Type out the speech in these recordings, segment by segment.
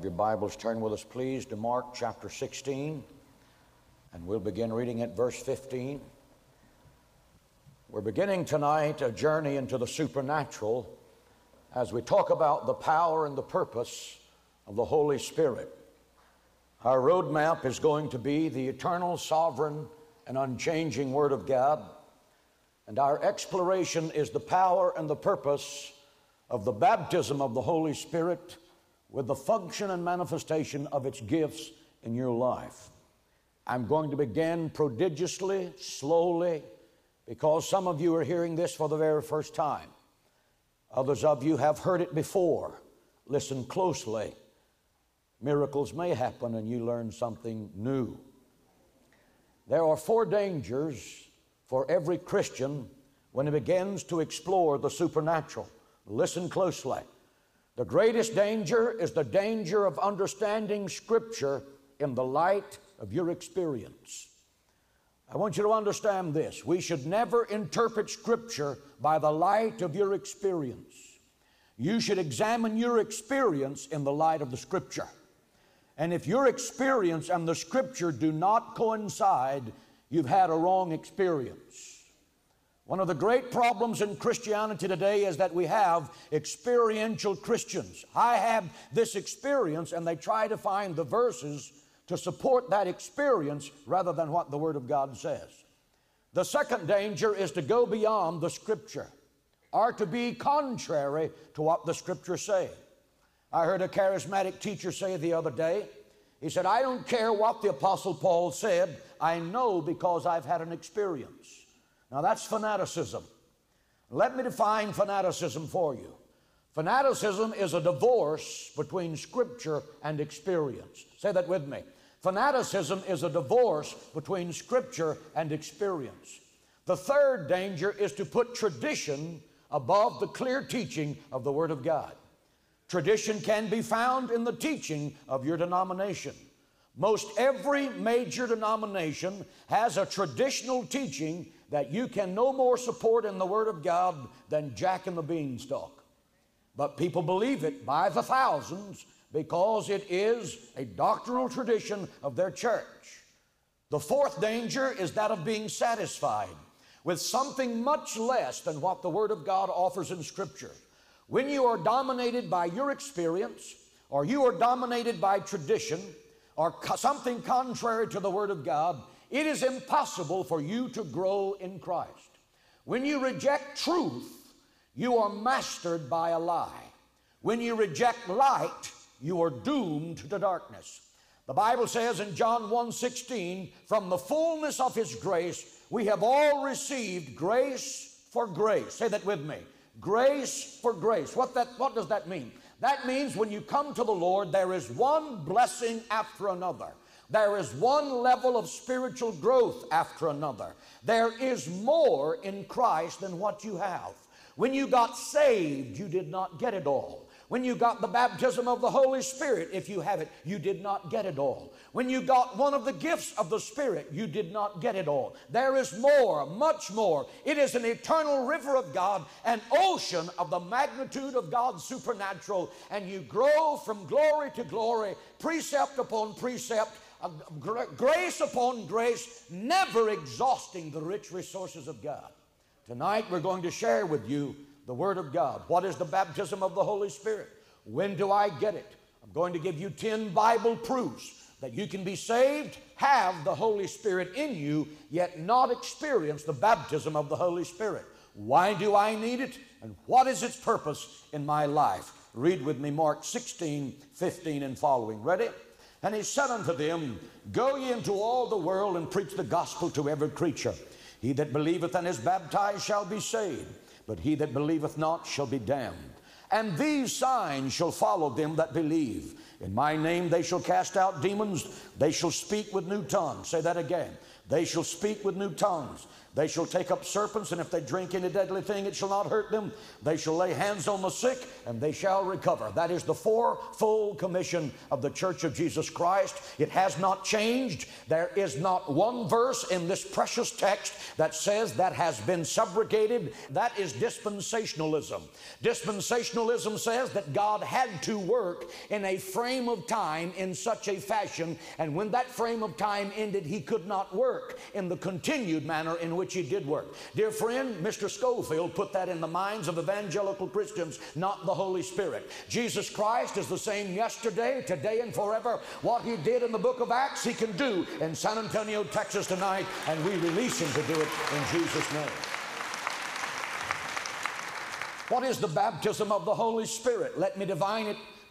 have your Bibles, turn with us please to Mark chapter 16, and we'll begin reading at verse 15. We're beginning tonight a journey into the supernatural as we talk about the power and the purpose of the Holy Spirit. Our roadmap is going to be the eternal, sovereign, and unchanging Word of God, and our exploration is the power and the purpose of the baptism of the Holy Spirit with the function and manifestation of its gifts in your life. I'm going to begin prodigiously, slowly, because some of you are hearing this for the very first time. Others of you have heard it before. Listen closely. Miracles may happen and you learn something new. There are 4 dangers for every Christian when he begins to explore the supernatural. Listen closely. The greatest danger is the danger of understanding Scripture in the light of your experience. I want you to understand this. We should never interpret Scripture by the light of your experience. You should examine your experience in the light of the Scripture. And if your experience and the Scripture do not coincide, you've had a wrong experience. One of the great problems in Christianity today is that we have experiential Christians. I have this experience, and they try to find the verses to support that experience rather than what the Word of God says. The second danger is to go beyond the Scripture or to be contrary to what the Scriptures say. I heard a charismatic teacher say the other day, he said, I don't care what the Apostle Paul said, I know because I've had an experience. Now that's fanaticism. Let me define fanaticism for you. Fanaticism is a divorce between Scripture and experience. Say that with me. Fanaticism is a divorce between Scripture and experience. The third danger is to put tradition above the clear teaching of the Word of God. Tradition can be found in the teaching of your denomination. Most every major denomination has a traditional teaching that you can no more support in the Word of God than Jack and the Beanstalk. But people believe it by the thousands because it is a doctrinal tradition of their church. The fourth danger is that of being satisfied with something much less than what the Word of God offers in Scripture. When you are dominated by your experience, or you are dominated by tradition, or something contrary to the Word of God, it is impossible for you to grow in Christ. When you reject truth, you are mastered by a lie. When you reject light, you are doomed to darkness. The Bible says in John 1:16, from the fullness of His grace, we have all received grace for grace. Say that with me. Grace for grace. What does that mean? That means when you come to the Lord, there is one blessing after another. There is one level of spiritual growth after another. There is more in Christ than what you have. When you got saved, you did not get it all. When you got the baptism of the Holy Spirit, if you have it, you did not get it all. When you got one of the gifts of the Spirit, you did not get it all. There is more, much more. It is an eternal river of God, an ocean of the magnitude of God's supernatural, and you grow from glory to glory, precept upon precept, grace upon grace, never exhausting the rich resources of God. Tonight we're going to share with you the Word of God. What is the baptism of the Holy Spirit? When do I get it? I'm going to give you 10 Bible proofs that you can be saved, have the Holy Spirit in you, yet not experience the baptism of the Holy Spirit. Why do I need it? And what is its purpose in my life? Read with me Mark 16, 15 and following. Ready? And He said unto them, go ye into all the world and preach the gospel to every creature. He that believeth and is baptized shall be saved, but he that believeth not shall be damned. And these signs shall follow them that believe. In my name they shall cast out demons. They shall speak with new tongues. Say that again. They shall speak with new tongues. They shall take up serpents, and if they drink any deadly thing, it shall not hurt them. They shall lay hands on the sick, and they shall recover. That is the fourfold commission of the Church of Jesus Christ. It has not changed. There is not one verse in this precious text that says that has been subrogated. That is dispensationalism. Dispensationalism says that God had to work in a frame of time in such a fashion, and when that frame of time ended, he could not work in the continued manner in which he did work. Dear friend, Mr. Schofield put that in the minds of evangelical Christians, not the Holy Spirit. Jesus Christ is the same yesterday, today, and forever. What he did in the book of Acts, he can do in San Antonio, Texas tonight, and we release him to do it in Jesus' name. What is the baptism of the Holy Spirit? Let me define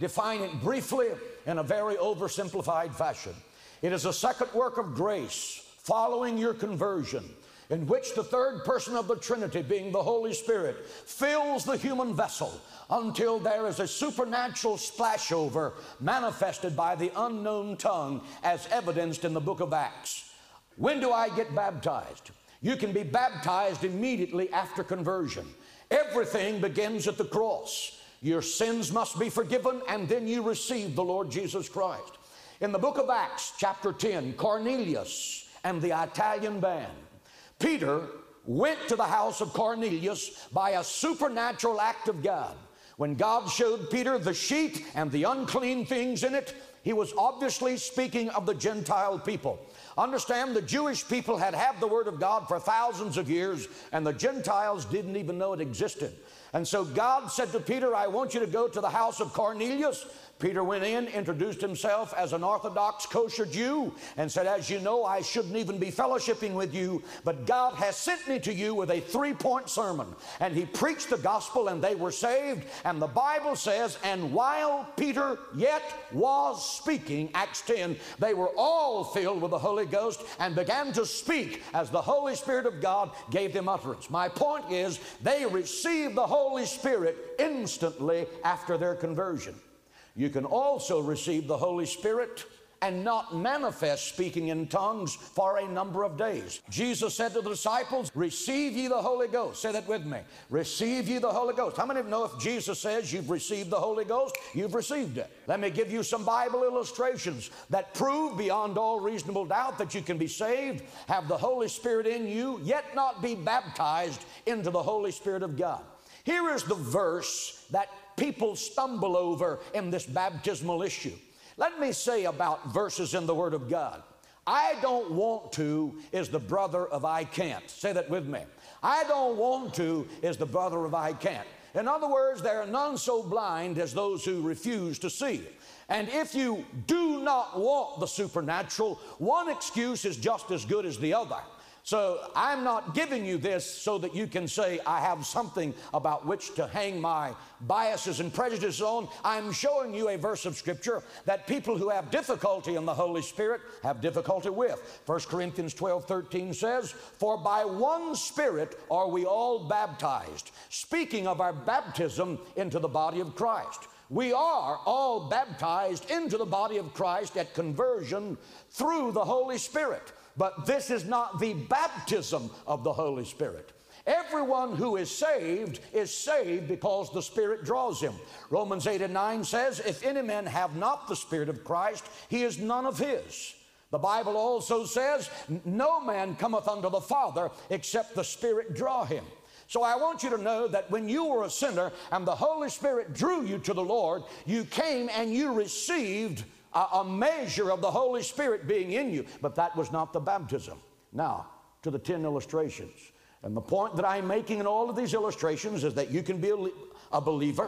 it briefly in a very oversimplified fashion. It is a second work of grace following your conversion, in which the third person of the Trinity, being the Holy Spirit, fills the human vessel until there is a supernatural splashover manifested by the unknown tongue, as evidenced in the book of Acts. When do I get baptized? You can be baptized immediately after conversion. Everything begins at the cross. Your sins must be forgiven, and then you receive the Lord Jesus Christ. In the book of Acts, chapter 10, Cornelius and the Italian band. Peter went to the house of Cornelius by a supernatural act of God. When God showed Peter the sheet and the unclean things in it, he was obviously speaking of the Gentile people. Understand, the Jewish people had the Word of God for thousands of years, and the Gentiles didn't even know it existed. And so God said to Peter, I want you to go to the house of Cornelius. Peter went in, introduced himself as an Orthodox kosher Jew, and said, as you know, I shouldn't even be fellowshipping with you, but God has sent me to you with a 3-point sermon. And he preached the gospel, and they were saved. And the Bible says, and while Peter yet was speaking, Acts 10, they were all filled with the Holy Ghost and began to speak as the Holy Spirit of God gave them utterance. My point is, they received the Holy Spirit instantly after their conversion. You can also receive the Holy Spirit and not manifest speaking in tongues for a number of days. Jesus said to the disciples, receive ye the Holy Ghost. Say that with me. Receive ye the Holy Ghost. How many of you know if Jesus says you've received the Holy Ghost, you've received it? Let me give you some Bible illustrations that prove beyond all reasonable doubt that you can be saved, have the Holy Spirit in you, yet not be baptized into the Holy Spirit of God. Here is the verse that people stumble over in this baptismal issue. Let me say about verses in the Word of God. I don't want to is the brother of I can't. Say that with me. I don't want to is the brother of I can't. In other words, there are none so blind as those who refuse to see. And if you do not want the supernatural, one excuse is just as good as the other. So I'm not giving you this so that you can say I have something about which to hang my biases and prejudices on. I'm showing you a verse of Scripture that people who have difficulty in the Holy Spirit have difficulty with. 1 Corinthians 12:13 says, for by one Spirit are we all baptized. Speaking of our baptism into the body of Christ. We are all baptized into the body of Christ at conversion through the Holy Spirit. But this is not the baptism of the Holy Spirit. Everyone who is saved because the Spirit draws him. Romans 8:9 says, if any man have not the Spirit of Christ, he is none of his. The Bible also says, no man cometh unto the Father except the Spirit draw him. So I want you to know that when you were a sinner and the Holy Spirit drew you to the Lord, you came and you received a measure of the Holy Spirit being in you, but that was not the baptism. Now, to the 10 illustrations. And the point that I'm making in all of these illustrations is that you can be a believer.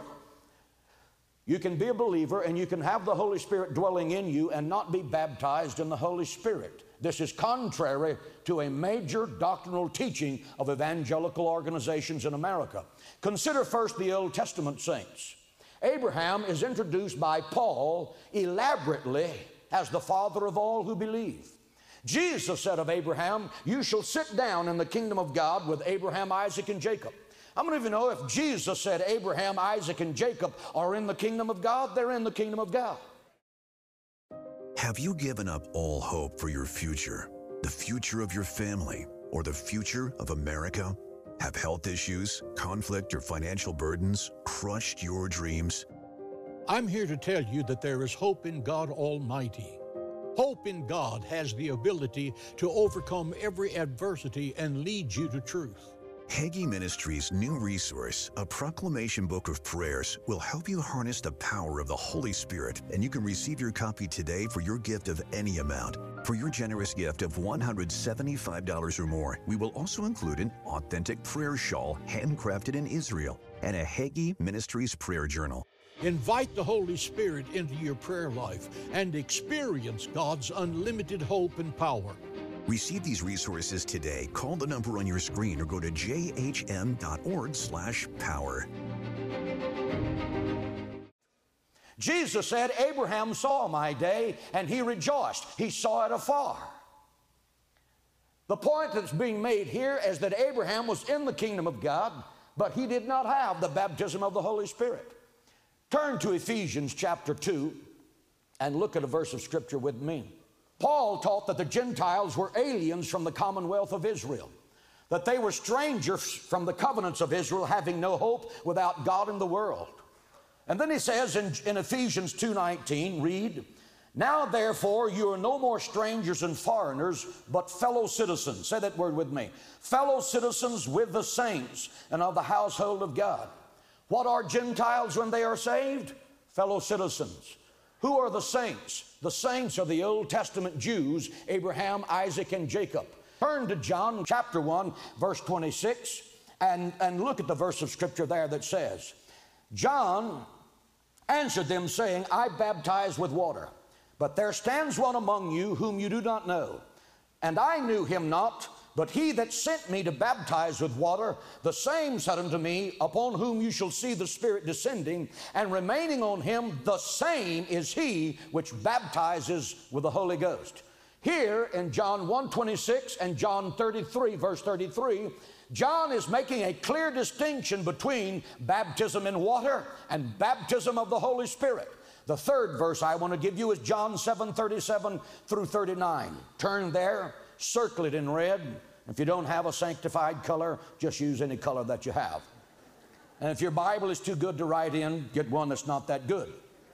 You can be a believer and you can have the Holy Spirit dwelling in you and not be baptized in the Holy Spirit. This is contrary to a major doctrinal teaching of evangelical organizations in America. Consider first the Old Testament saints. Abraham is introduced by Paul elaborately as the father of all who believe. Jesus said of Abraham, you shall sit down in the kingdom of God with Abraham, Isaac, and Jacob. How many of you know if Jesus said Abraham, Isaac, and Jacob are in the kingdom of God, they're in the kingdom of God? Have you given up all hope for your future, the future of your family, or the future of America? Have health issues, conflict, or financial burdens crushed your dreams? I'm here to tell you that there is hope in God Almighty. Hope in God has the ability to overcome every adversity and lead you to truth. Hagee Ministries' new resource, a proclamation book of prayers, will help you harness the power of the Holy Spirit, and you can receive your copy today for your gift of any amount. For your generous gift of $175 or more, we will also include an authentic prayer shawl handcrafted in Israel and a Hagee Ministries prayer journal. Invite the Holy Spirit into your prayer life and experience God's unlimited hope and power. Receive these resources today. Call the number on your screen or go to jhm.org/power. Jesus said, Abraham saw my day and he rejoiced. He saw it afar. The point that's being made here is that Abraham was in the kingdom of God, but he did not have the baptism of the Holy Spirit. Turn to Ephesians chapter 2 and look at a verse of Scripture with me. Paul taught that the Gentiles were aliens from the commonwealth of Israel, that they were strangers from the covenants of Israel, having no hope without God in the world. And then he says in Ephesians 2:19, read, now therefore you are no more strangers and foreigners, but fellow citizens. Say that word with me. Fellow citizens with the saints and of the household of God. What are Gentiles when they are saved? Fellow citizens. Who are the saints? The saints are the Old Testament Jews, Abraham, Isaac, and Jacob. Turn to John chapter 1, verse 26, and look at the verse of Scripture there that says, John answered them, saying, I baptize with water, but there stands one among you whom you do not know, and I knew him not, but he that sent me to baptize with water, the same said unto me, upon whom you shall see the Spirit descending and remaining on him, the same is he which baptizes with the Holy Ghost. Here in John 1:26 and John 33, verse 33, John is making a clear distinction between baptism in water and baptism of the Holy Spirit. The third verse I want to give you is John 7:37 through 39. Turn there. Circle it in red. If you don't have a sanctified color, just use any color that you have. And if your Bible is too good to write in, get one that's not that good.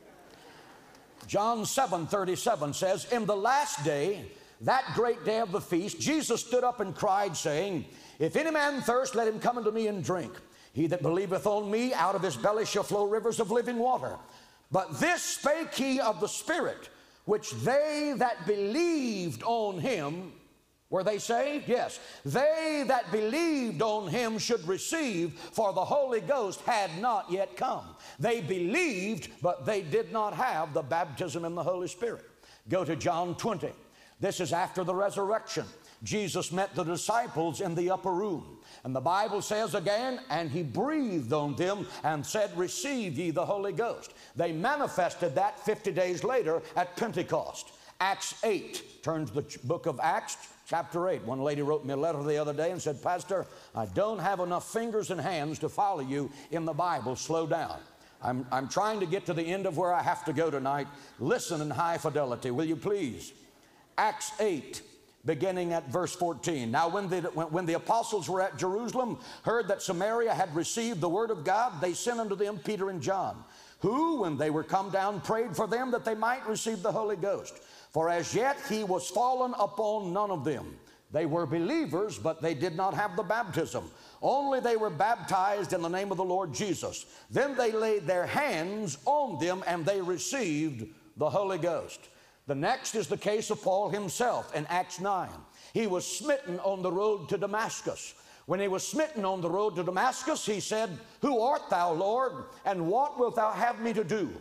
John 7:37 says, in the last day, that great day of the feast, Jesus stood up and cried, saying, if any man thirst, let him come unto me and drink. He that believeth on me, out of his belly shall flow rivers of living water. But this spake he of the Spirit, which they that believed on him, were they saved? Yes. They that believed on him should receive, for the Holy Ghost had not yet come. They believed, but they did not have the baptism in the Holy Spirit. Go to John 20. This is after the resurrection. Jesus met the disciples in the upper room. And the Bible says again, and he breathed on them and said, receive ye the Holy Ghost. They manifested that 50 days later at Pentecost. Acts 8. Turn to the book of Acts, chapter 8. One lady wrote me a letter the other day and said, Pastor, I don't have enough fingers and hands to follow you in the Bible. Slow down. I'm trying to get to the end of where I have to go tonight. Listen in high fidelity, will you please? Acts 8, beginning at verse 14. Now when the apostles were at Jerusalem, heard that Samaria had received the word of God, they sent unto them Peter and John, who, when they were come down, prayed for them that they might receive the Holy Ghost. For as yet he was fallen upon none of them. They were believers, but they did not have the baptism. Only they were baptized in the name of the Lord Jesus. Then they laid their hands on them, and they received the Holy Ghost. The next is the case of Paul himself in Acts 9. He was smitten on the road to Damascus. When he was smitten on the road to Damascus, he said, who art thou, Lord, and what wilt thou have me to do?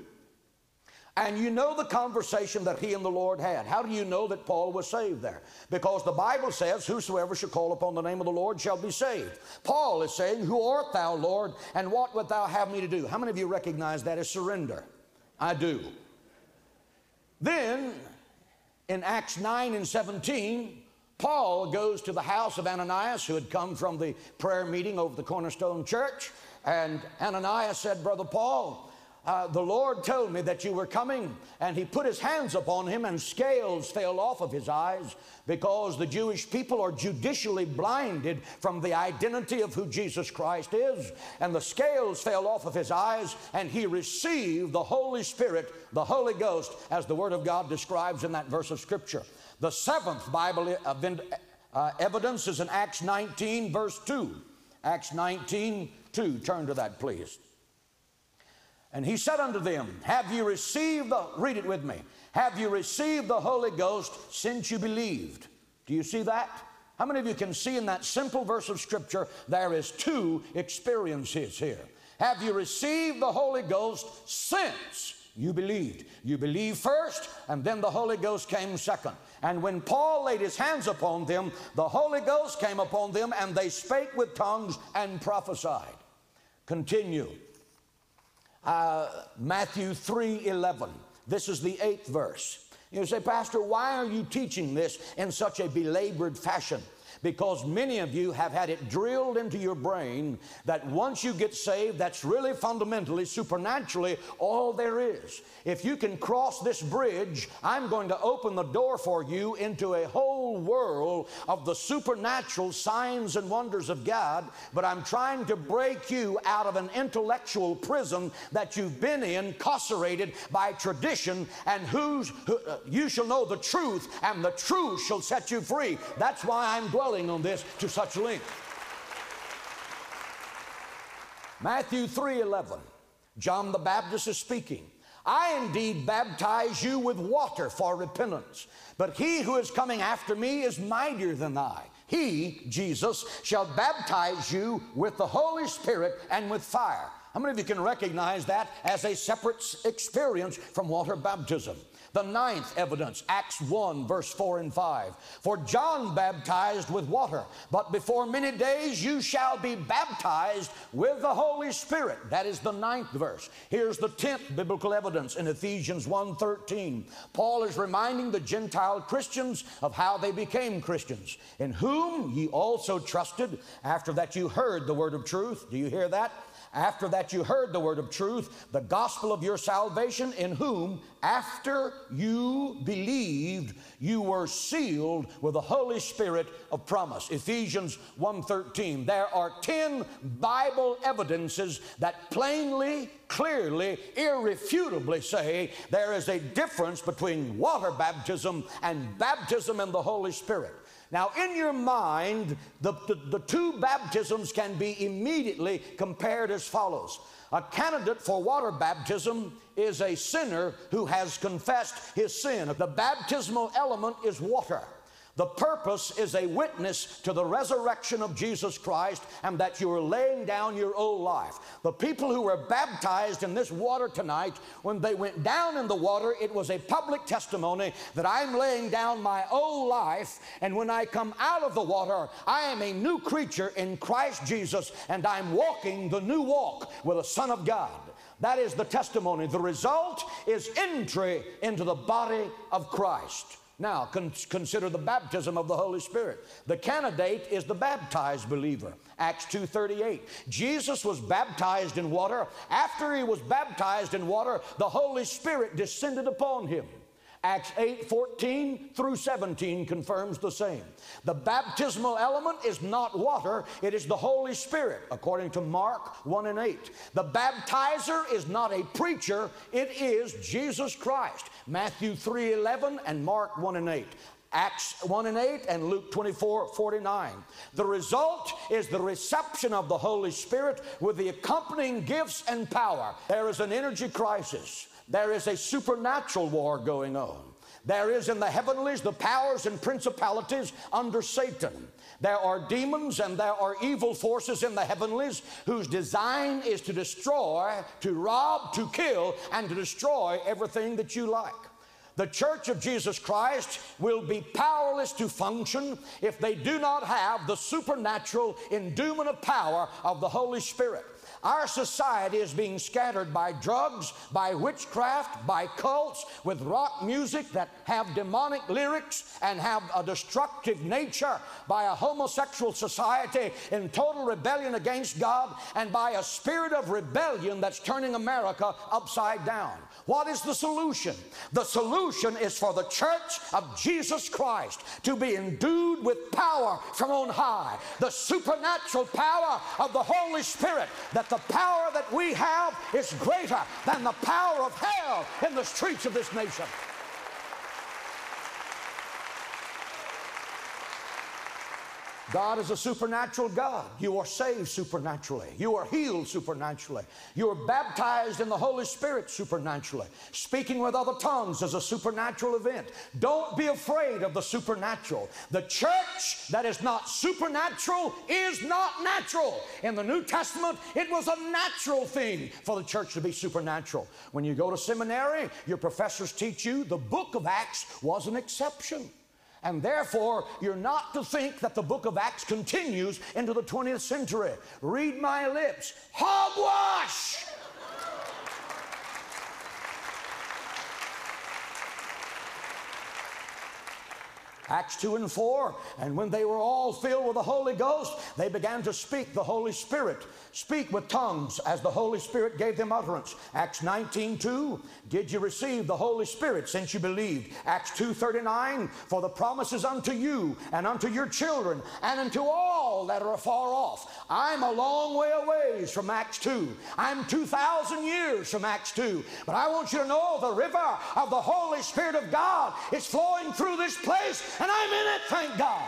And you know the conversation that he and the Lord had. How do you know that Paul was saved there? Because the Bible says, whosoever shall call upon the name of the Lord shall be saved. Paul is saying, who art thou, Lord, and what wilt thou have me to do? How many of you recognize that as surrender? I do. Then, in Acts 9 and 17, Paul goes to the house of Ananias, who had come from the prayer meeting over the Cornerstone Church. And Ananias said, Brother Paul, the Lord told me that you were coming, and he put his hands upon him, and scales fell off of his eyes, because the Jewish people are judicially blinded from the identity of who Jesus Christ is. And the scales fell off of his eyes, and he received the Holy Spirit, the Holy Ghost, as the Word of God describes in that verse of Scripture. The seventh Bible evidence is in Acts 19, verse 2. Acts 19, 2. Turn to that, please. And he said unto them, have you received read it with me, have you received the Holy Ghost since you believed? Do you see that? How many of you can see in that simple verse of Scripture there is two experiences here? Have you received the Holy Ghost since you believed? You believed first, and then the Holy Ghost came second. And when Paul laid his hands upon them, the Holy Ghost came upon them, and they spake with tongues and prophesied. Continue. Matthew 3:11. This is the 8th verse. You say, Pastor, why are you teaching this in such a belabored fashion? Because many of you have had it drilled into your brain that once you get saved, that's really fundamentally, supernaturally, all there is. If you can cross this bridge, I'm going to open the door for you into a whole world of the supernatural signs and wonders of God, but I'm trying to break you out of an intellectual prison that you've been in, carcerated by tradition, and you shall know the truth, and the truth shall set you free. That's why I'm dwelling on this to such length. Matthew 3:11. John the Baptist is speaking. I indeed baptize you with water for repentance, but he who is coming after me is mightier than I. He, Jesus, shall baptize you with the Holy Spirit and with fire. How many of you can recognize that as a separate experience from water baptism? The 9th evidence, Acts 1, verse 4 and 5. For John baptized with water, but before many days you shall be baptized with the Holy Spirit. That is the 9th verse. Here's the 10th biblical evidence in Ephesians 1:13. Paul is reminding the Gentile Christians of how they became Christians, in whom ye also trusted, after that you heard the word of truth. Do you hear that? After that you heard the word of truth, the gospel of your salvation, in whom, after you believed, you were sealed with the Holy Spirit of promise. Ephesians 1:13. There are 10 Bible evidences that plainly, clearly, irrefutably say there is a difference between water baptism and baptism in the Holy Spirit. Now, in your mind, the two baptisms can be immediately compared as follows. A candidate for water baptism is a sinner who has confessed his sin. The baptismal element is water. The purpose is a witness to the resurrection of Jesus Christ, and that you are laying down your old life. The people who were baptized in this water tonight, when they went down in the water, it was a public testimony that I'm laying down my old life, and when I come out of the water, I am a new creature in Christ Jesus, and I'm walking the new walk with the Son of God. That is the testimony. The result is entry into the body of Christ. Now, consider the baptism of the Holy Spirit. The candidate is the baptized believer. Acts 2:38. Jesus was baptized in water. After he was baptized in water, the Holy Spirit descended upon him. Acts 8:14 through 17 confirms the same. The baptismal element is not water, it is the Holy Spirit, according to Mark 1 and 8. The baptizer is not a preacher, it is Jesus Christ. Matthew 3:11 and Mark 1 and 8. Acts 1 and 8 and Luke 24:49. The result is the reception of the Holy Spirit with the accompanying gifts and power. There is an energy crisis. There is a supernatural war going on. There is in the heavenlies the powers and principalities under Satan. There are demons and there are evil forces in the heavenlies whose design is to destroy, to rob, to kill, and to destroy everything that you like. The Church of Jesus Christ will be powerless to function if they do not have the supernatural endowment of power of the Holy Spirit. Our society is being scattered by drugs, by witchcraft, by cults, with rock music that have demonic lyrics and have a destructive nature, by a homosexual society in total rebellion against God, and by a spirit of rebellion that's turning America upside down. What is the solution? The solution is for the church of Jesus Christ to be endued with power from on high, the supernatural power of the Holy Spirit, that the power that we have is greater than the power of hell in the streets of this nation. God is a supernatural God. You are saved supernaturally. You are healed supernaturally. You are baptized in the Holy Spirit supernaturally. Speaking with other tongues is a supernatural event. Don't be afraid of the supernatural. The church that is not supernatural is not natural. In the New Testament, it was a natural thing for the church to be supernatural. When you go to seminary, your professors teach you the book of Acts was an exception. And therefore, you're not to think that the book of Acts continues into the 20th century. Read my lips. Hogwash! Acts 2 and 4, and when they were all filled with the Holy Ghost, they began to speak the Holy Spirit. Speak with tongues as the Holy Spirit gave them utterance. Acts 19:2, did you receive the Holy Spirit since you believed? Acts 2:39, for the promises unto you and unto your children and unto all that are afar off. I'm a long way away from Acts 2. I'm 2,000 years from Acts 2. But I want you to know the river of the Holy Spirit of God is flowing through this place, and I'm in it, thank God.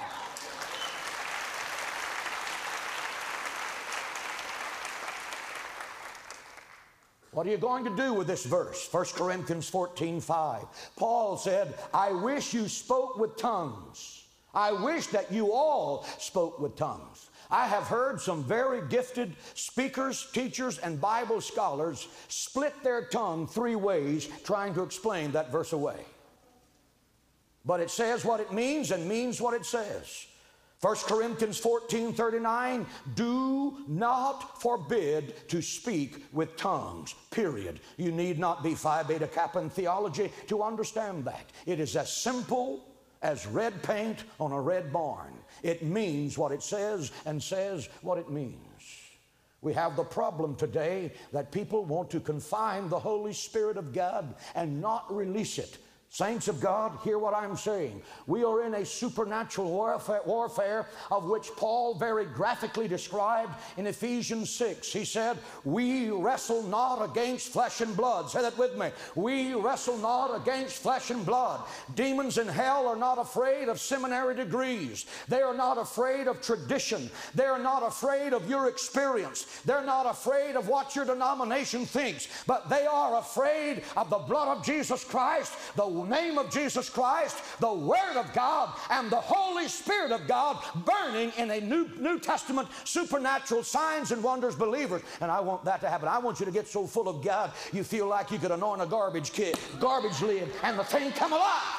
What are you going to do with this verse? 1 Corinthians 14:5. Paul said, I wish you spoke with tongues. I wish that you all spoke with tongues. I have heard some very gifted speakers, teachers, and Bible scholars split their tongue 3 ways trying to explain that verse away. But it says what it means and means what it says. 1 Corinthians 14:39, do not forbid to speak with tongues, period. You need not be Phi Beta Kappa in theology to understand that. It is as simple as red paint on a red barn. It means what it says and says what it means. We have the problem today that people want to confine the Holy Spirit of God and not release it. Saints of God, hear what I'm saying. We are in a supernatural warfare of which Paul very graphically described in Ephesians 6. He said, we wrestle not against flesh and blood. Say that with me. We wrestle not against flesh and blood. Demons in hell are not afraid of seminary degrees. They are not afraid of tradition. They are not afraid of your experience. They're not afraid of what your denomination thinks. But they are afraid of the blood of Jesus Christ, the name of Jesus Christ, the Word of God, and the Holy Spirit of God burning in a New Testament supernatural signs and wonders believers. And I want that to happen. I want you to get so full of God you feel like you could anoint a garbage lid and the thing come alive.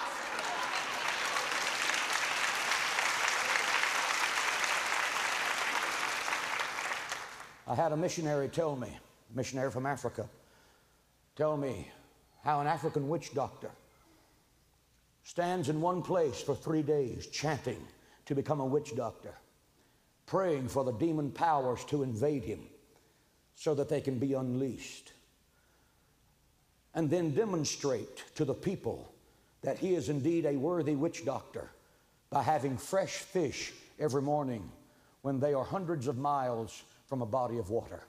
I had a missionary tell me, a missionary from Africa, tell me how an African witch doctor stands in one place for 3 days chanting to become a witch doctor, praying for the demon powers to invade him so that they can be unleashed, and then demonstrate to the people that he is indeed a worthy witch doctor by having fresh fish every morning when they are hundreds of miles from a body of water.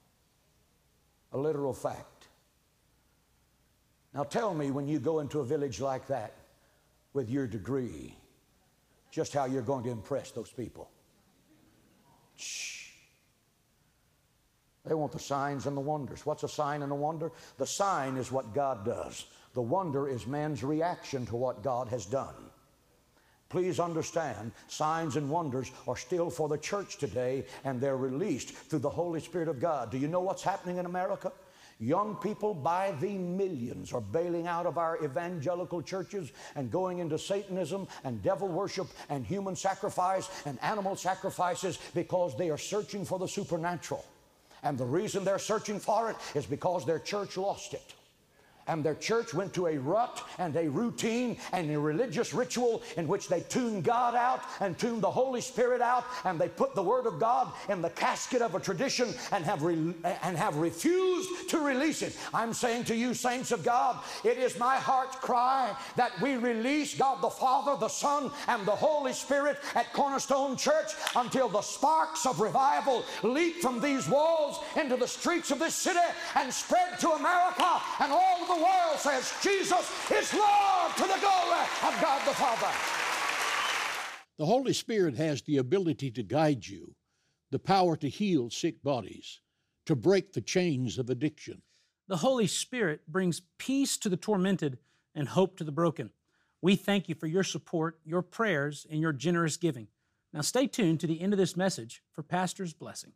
A literal fact. Now tell me, when you go into a village like that with your degree, just how you're going to impress those people. Shh. They want the signs and the wonders. What's a sign and a wonder? The sign is what God does. The wonder is man's reaction to what God has done. Please understand, signs and wonders are still for the church today, and they're released through the Holy Spirit of God. Do you know what's happening in America? Young people by the millions are bailing out of our evangelical churches and going into Satanism and devil worship and human sacrifice and animal sacrifices because they are searching for the supernatural. And the reason they're searching for it is because their church lost it. And their church went to a rut and a routine and a religious ritual in which they tuned God out and tuned the Holy Spirit out, and they put the Word of God in the casket of a tradition and have refused to release it. I'm saying to you, saints of God, it is my heart's cry that we release God the Father, the Son, and the Holy Spirit at Cornerstone Church until the sparks of revival leap from these walls into the streets of this city and spread to America, and all the world says Jesus is Lord, to the glory of God the Father. The Holy Spirit has the ability to guide you, the power to heal sick bodies, to break the chains of addiction. The Holy Spirit brings peace to the tormented and hope to the broken. We thank you for your support, your prayers, and your generous giving. Now stay tuned to the end of this message for Pastor's blessing.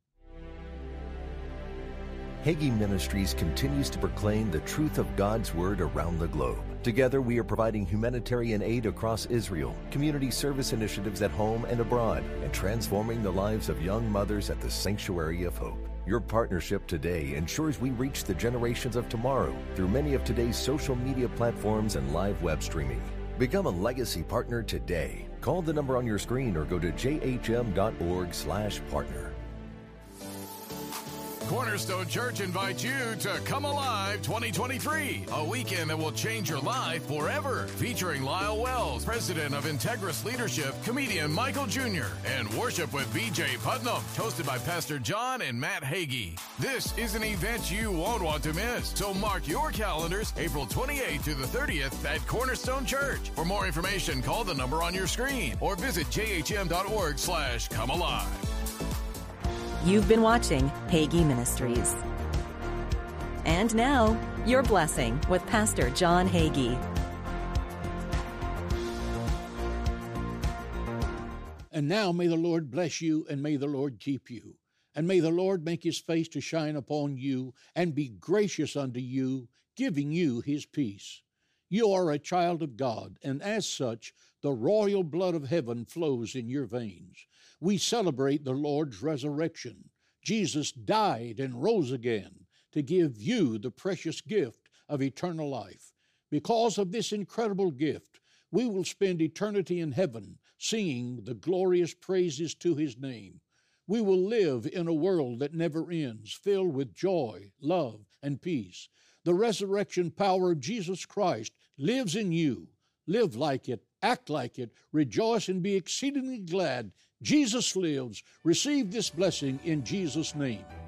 Hagee Ministries continues to proclaim the truth of God's Word around the globe. Together, we are providing humanitarian aid across Israel, community service initiatives at home and abroad, and transforming the lives of young mothers at the Sanctuary of Hope. Your partnership today ensures we reach the generations of tomorrow through many of today's social media platforms and live web streaming. Become a legacy partner today. Call the number on your screen or go to jhm.org/partner. Cornerstone Church invites you to Come Alive 2023, a weekend that will change your life forever. Featuring Lyle Wells, president of Integris Leadership, comedian Michael Jr., and worship with B.J. Putnam, hosted by Pastor John and Matt Hagee. This is an event you won't want to miss, so mark your calendars April 28th to the 30th at Cornerstone Church. For more information, call the number on your screen or visit jhm.org/comealive. You've been watching Hagee Ministries. And now, your blessing with Pastor John Hagee. And now may the Lord bless you, and may the Lord keep you. And may the Lord make his face to shine upon you and be gracious unto you, giving you his peace. You are a child of God, and as such, the royal blood of heaven flows in your veins. We celebrate the Lord's resurrection. Jesus died and rose again to give you the precious gift of eternal life. Because of this incredible gift, we will spend eternity in heaven singing the glorious praises to his name. We will live in a world that never ends, filled with joy, love, and peace. The resurrection power of Jesus Christ lives in you. Live like it, act like it, rejoice and be exceedingly glad. Jesus lives. Receive this blessing in Jesus' name.